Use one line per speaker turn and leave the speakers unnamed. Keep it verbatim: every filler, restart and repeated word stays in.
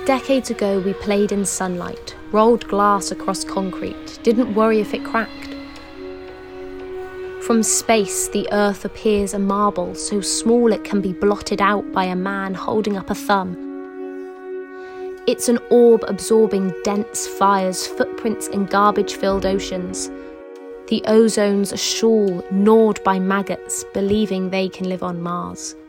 Decades ago, we played in sunlight, rolled glass across concrete, didn't worry if it cracked. From space, the Earth appears a marble so small it can be blotted out by a man holding up a thumb. It's an orb absorbing dense fires, footprints in garbage-filled oceans. The ozone's a shawl gnawed by maggots, believing they can live on Mars.